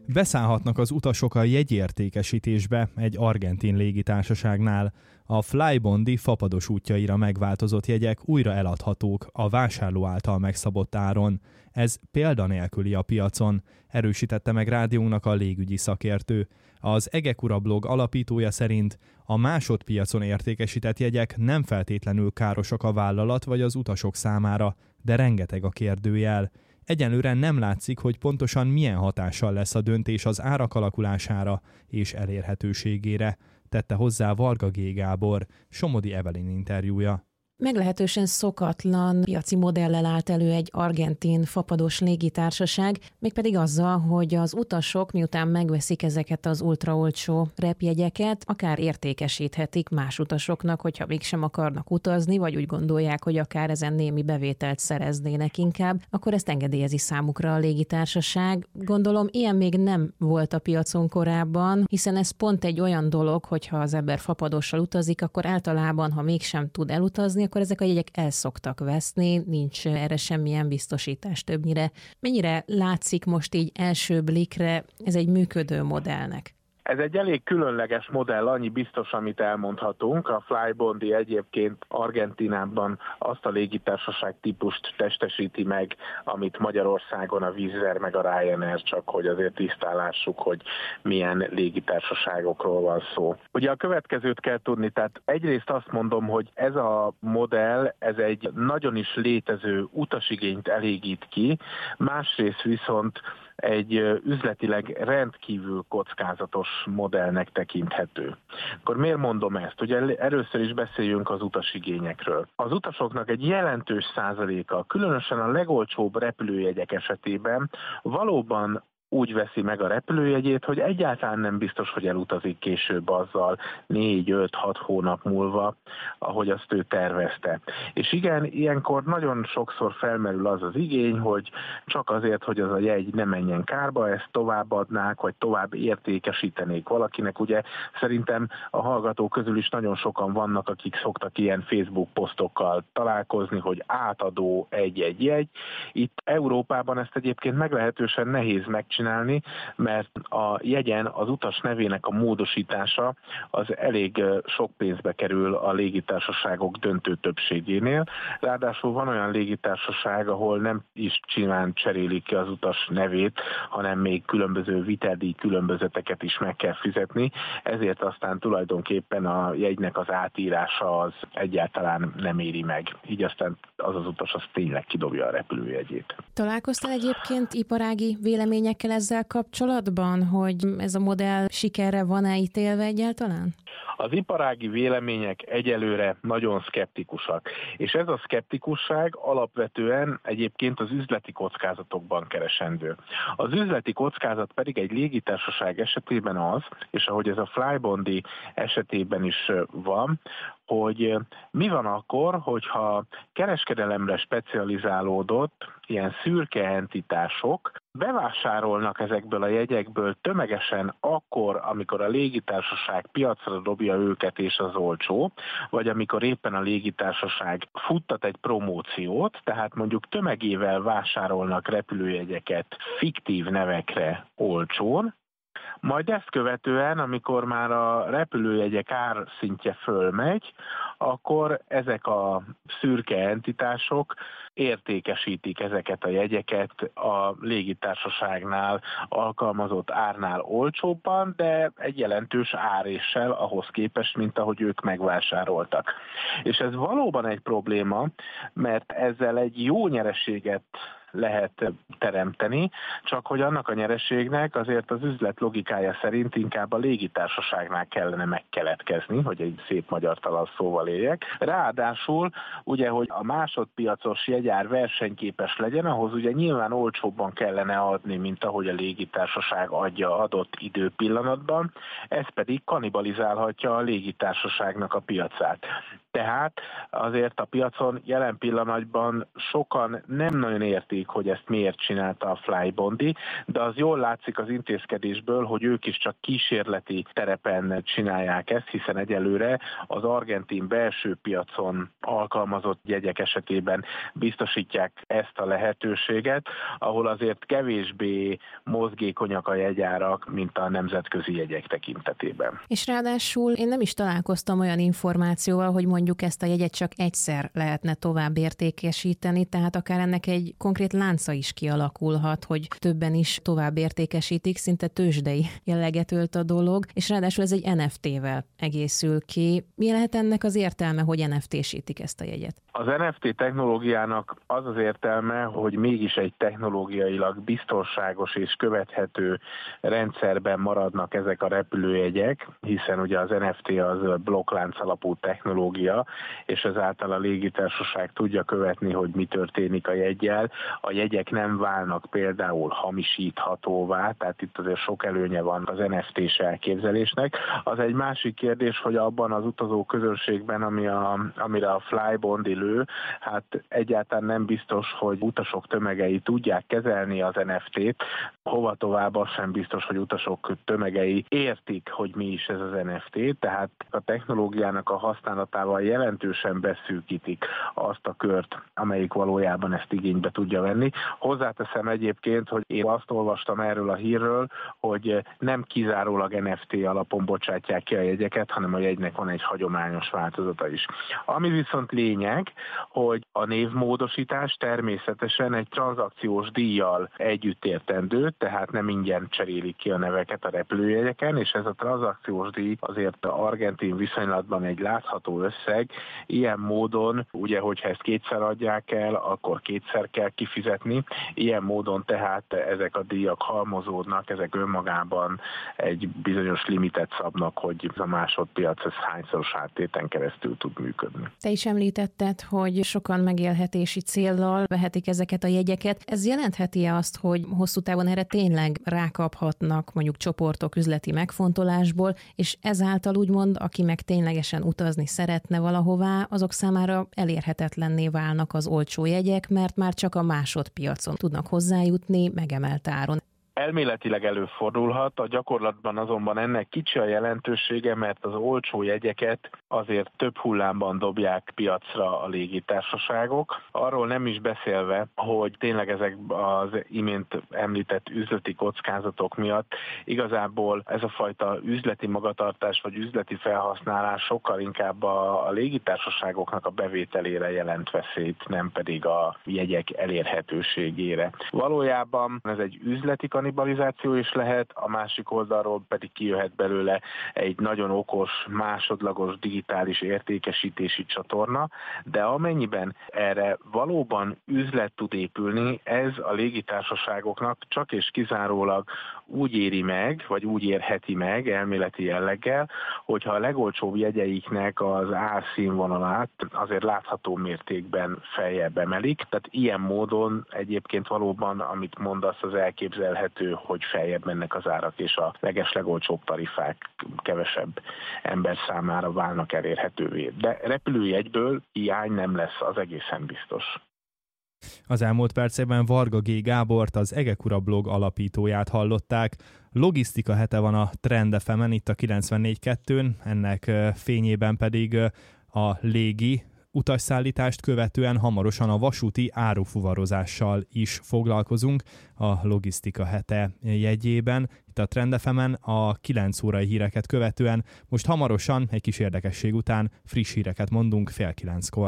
Beszállhatnak az utasok a jegyértékesítésbe egy argentin légitársaságnál. A Flybondi fapados útjaira megváltozott jegyek újra eladhatók a vásárló által megszabott áron. Ez példanélküli a piacon, erősítette meg rádiónknak a légügyi szakértő. Az Egekura blog alapítója szerint a másodpiacon értékesített jegyek nem feltétlenül károsak a vállalat vagy az utasok számára, de rengeteg a kérdőjel. Egyenlőre nem látszik, hogy pontosan milyen hatással lesz a döntés az árak alakulására és elérhetőségére, tette hozzá Varga G. Gábor, Somodi Evelyn interjúja. Meglehetősen szokatlan piaci modellel állt elő egy argentin fapados légitársaság, mégpedig azzal, hogy az utasok miután megveszik ezeket az ultraolcsó repjegyeket, akár értékesíthetik más utasoknak, hogyha mégsem akarnak utazni, vagy úgy gondolják, hogy akár ezen némi bevételt szereznének inkább, akkor ezt engedélyezi számukra a légitársaság. Gondolom, ilyen még nem volt a piacon korábban, hiszen ez pont egy olyan dolog, hogyha az ember fapadossal utazik, akkor általában, ha mégsem tud elutazni, akkor ezek a jegyek el szoktak veszni, nincs erre semmilyen biztosítás többnyire. Mennyire látszik most így első blikre ez egy működő modellnek? Ez egy elég különleges modell, annyi biztos, amit elmondhatunk. A Flybondi egyébként Argentínában azt a légitársaság típust testesíti meg, amit Magyarországon a Wizz Air meg a Ryanair, csak hogy azért tisztálássuk, hogy milyen légitársaságokról van szó. Ugye a következőt kell tudni, tehát egyrészt azt mondom, hogy ez a modell, ez egy nagyon is létező utasigényt elégít ki, másrészt viszont egy üzletileg rendkívül kockázatos modellnek tekinthető. Akkor miért mondom ezt? Ugye először is beszéljünk az utasigényekről. Az utasoknak egy jelentős százaléka, különösen a legolcsóbb repülőjegyek esetében valóban úgy veszi meg a repülőjegyét, hogy egyáltalán nem biztos, hogy elutazik később azzal 4-5-6 hónap múlva, ahogy azt ő tervezte. És igen, ilyenkor nagyon sokszor felmerül az az igény, hogy csak azért, hogy az a jegy ne menjen kárba, ezt továbbadnák, vagy tovább értékesítenék valakinek. Ugye szerintem a hallgatók közül is nagyon sokan vannak, akik szoktak ilyen Facebook posztokkal találkozni, hogy átadó egy jegy. Itt Európában ezt egyébként meglehetősen nehéz megcsinálni, mert a jegyen az utas nevének a módosítása az elég sok pénzbe kerül a légitársaságok döntő többségénél. Ráadásul van olyan légitársaság, ahol nem is simán cserélik ki az utas nevét, hanem még különböző viteldíj különbözeteket is meg kell fizetni, ezért aztán tulajdonképpen a jegynek az átírása az egyáltalán nem éri meg. Így aztán az utas az tényleg kidobja a repülőjegyét. Találkoztál egyébként iparági véleményekkel ezzel kapcsolatban, hogy ez a modell sikerre van-e ítélve egyáltalán? Az iparági vélemények egyelőre nagyon szkeptikusak, és ez a szkeptikusság alapvetően egyébként az üzleti kockázatokban keresendő. Az üzleti kockázat pedig egy légitársaság esetében az, és ahogy ez a Flybondi esetében is van, hogy mi van akkor, hogyha kereskedelemre specializálódott ilyen szürke entitások bevásárolnak ezekből a jegyekből tömegesen akkor, amikor a légitársaság piacra dobja őket és az olcsó, vagy amikor éppen a légitársaság futtat egy promóciót, tehát mondjuk tömegével vásárolnak repülőjegyeket fiktív nevekre olcsón, majd ezt követően, amikor már a repülőjegyek árszintje fölmegy, akkor ezek a szürke entitások értékesítik ezeket a jegyeket a légitársaságnál alkalmazott árnál olcsóbban, de egy jelentős áréssel ahhoz képest, mint ahogy ők megvásároltak. És ez valóban egy probléma, mert ezzel egy jó nyereséget lehet teremteni, csak hogy annak a nyereségnek azért az üzlet logikája szerint inkább a légitársaságnál kellene megkeletkezni, hogy egy szép magyartalan szóval éljek. Ráadásul ugye, hogy a másodpiacos jegyár versenyképes legyen, ahhoz ugye nyilván olcsóbban kellene adni, mint ahogy a légitársaság adja adott időpillanatban, ez pedig kannibalizálhatja a légitársaságnak a piacát. Tehát azért a piacon jelen pillanatban sokan nem nagyon értik, hogy ezt miért csinálta a Flybondi, de az jól látszik az intézkedésből, hogy ők is csak kísérleti terepen csinálják ezt, hiszen egyelőre az argentin belső piacon alkalmazott jegyek esetében biztosítják ezt a lehetőséget, ahol azért kevésbé mozgékonyak a jegyárak, mint a nemzetközi jegyek tekintetében. És ráadásul én nem is találkoztam olyan információval, hogy mondjuk ezt a jegyet csak egyszer lehetne tovább értékesíteni, tehát akár ennek egy konkrét lánca is kialakulhat, hogy többen is tovább értékesítik, szinte tőzsdei jelleget ölt a dolog, és ráadásul ez egy NFT-vel egészül ki. Mi lehet ennek az értelme, hogy NFT-sítik ezt a jegyet? Az NFT technológiának az az értelme, hogy mégis egy technológiailag biztonságos és követhető rendszerben maradnak ezek a repülőjegyek, hiszen ugye az NFT az blokklánc alapú technológia, és ezáltal a légitársaság tudja követni, hogy mi történik a jeggyel. A jegyek nem válnak például hamisíthatóvá, tehát itt azért sok előnye van az NFT-s elképzelésnek. Az egy másik kérdés, hogy abban az utazó közönségben, amire a Flybondi lő, hát egyáltalán nem biztos, hogy utasok tömegei tudják kezelni az NFT-t, hova tovább az sem biztos, hogy utasok tömegei értik, hogy mi is ez az NFT, tehát a technológiának a használatával jelentősen beszűkítik azt a kört, amelyik valójában ezt igénybe tudja venni. Hozzáteszem egyébként, hogy én azt olvastam erről a hírről, hogy nem kizárólag NFT alapon bocsátják ki a jegyeket, hanem a jegynek van egy hagyományos változata is. Ami viszont lényeg, hogy a névmódosítás természetesen egy tranzakciós díjjal együtt értendő, tehát nem ingyen cserélik ki a neveket a repülőjegyeken, és ez a tranzakciós díj azért argentin viszonylatban egy látható összeg. Ilyen módon, ugye, hogyha ezt kétszer adják el, akkor kétszer kell kifizetni. Ilyen módon tehát ezek a díjak halmozódnak, ezek önmagában egy bizonyos limitet szabnak, hogy a másodpiac ez hányszoros áttéten keresztül tud működni. Te is említetted, hogy sokan megélhetési céllal vehetik ezeket a jegyeket. Ez jelentheti-e azt, hogy hosszú távon erre tényleg rákaphatnak mondjuk csoportok üzleti megfontolásból, és ezáltal úgymond, aki meg ténylegesen utazni szeretne valahová, azok számára elérhetetlenné válnak az olcsó jegyek, mert már csak a másodpiacon tudnak hozzájutni megemelt áron. Elméletileg előfordulhat, a gyakorlatban azonban ennek kicsi a jelentősége, mert az olcsó jegyeket azért több hullámban dobják piacra a légitársaságok. Arról nem is beszélve, hogy tényleg ezek az imént említett üzleti kockázatok miatt igazából ez a fajta üzleti magatartás vagy üzleti felhasználás sokkal inkább a légitársaságoknak a bevételére jelent veszélyt, nem pedig a jegyek elérhetőségére. Valójában ez egy üzleti kannibalizáció is lehet, a másik oldalról pedig kijöhet belőle egy nagyon okos, másodlagos digitális értékesítési csatorna, de amennyiben erre valóban üzlet tud épülni, ez a légitársaságoknak csak és kizárólag úgy éri meg, vagy úgy érheti meg elméleti jelleggel, hogyha a legolcsóbb jegyeiknek az árszínvonalát azért látható mértékben feljebb emelik. Tehát ilyen módon egyébként valóban, amit mondasz, az elképzelhető, hogy feljebb mennek az árak, és a legeslegolcsóbb tarifák kevesebb ember számára válnak elérhetővé. De repülőjegyből hiány nem lesz, az egészen biztos. Az elmúlt percekben Varga G. Gábort, az Egekura blog alapítóját hallották. Logisztika hete van a Trend FM-en, itt a 94.2-n, ennek fényében pedig a légi utasszállítást követően hamarosan a vasúti árufuvarozással is foglalkozunk a Logisztika hete jegyében. Itt a Trend FM-en a 9 órai híreket követően most hamarosan egy kis érdekesség után friss híreket mondunk 8:30-kor.